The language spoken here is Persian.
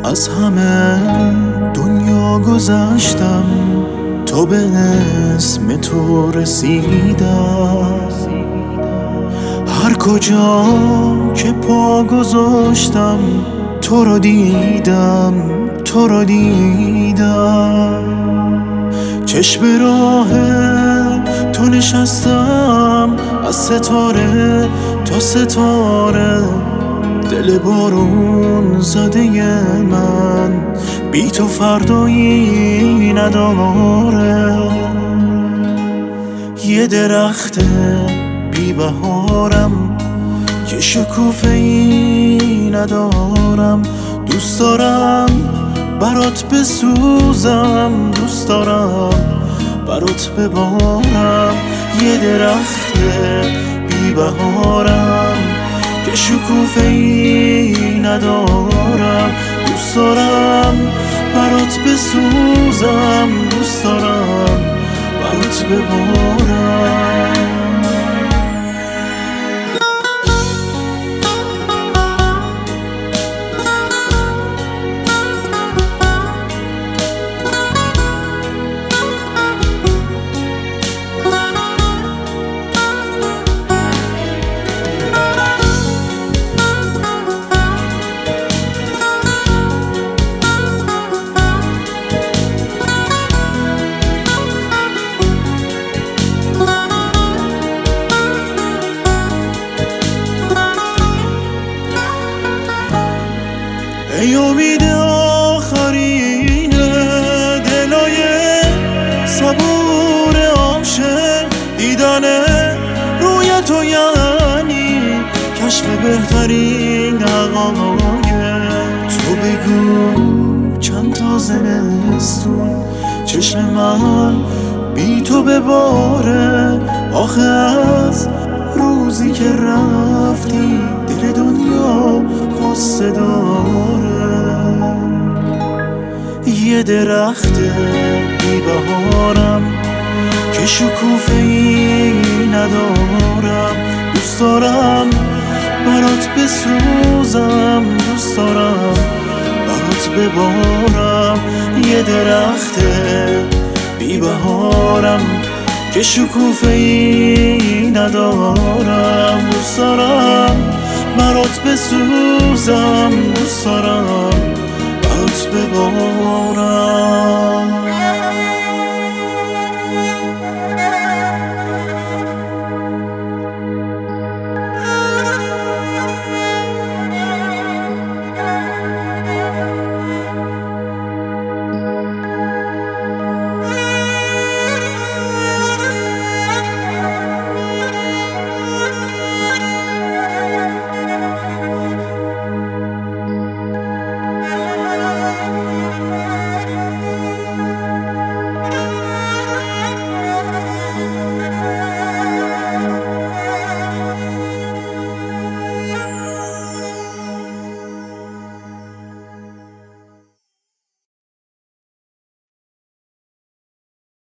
از همه دنیا گذشتم تا به اسم تو رسیدم. هر کجا که پا گذاشتم تو رو دیدم، تو رو دیدم. چشم راه تو نشستم، از ستاره تا ستاره. دل بارون زده من بی تو فردایی نداره. یه درخت بی بهارم که شکوفه ای ندارم. دوست دارم برات بسوزم، دوست دارم برات ببارم. یه درخت بی بهارم که شکوفه ای ندارم. دوست دارم برات بسوزم، دوست دارم برات ببارم. ای امید آخرین دلای صبور عاشق، دیدن روی تو یعنی کشف بهترین حقایق. تو بگو چند تا زمستون چشم من بی تو بباره. آخه از روزی که رفتی دل دنیا غصه داره. یه درخت بی بهارم که شکوفه ای ندارم. دوست دارم برات بسوزم، دوست دارم برات ببارم. یه درخت بی بهارم که شکوفه ای ندارم. دوست دارم برات بسوزم، دوست دارم برات ببارم.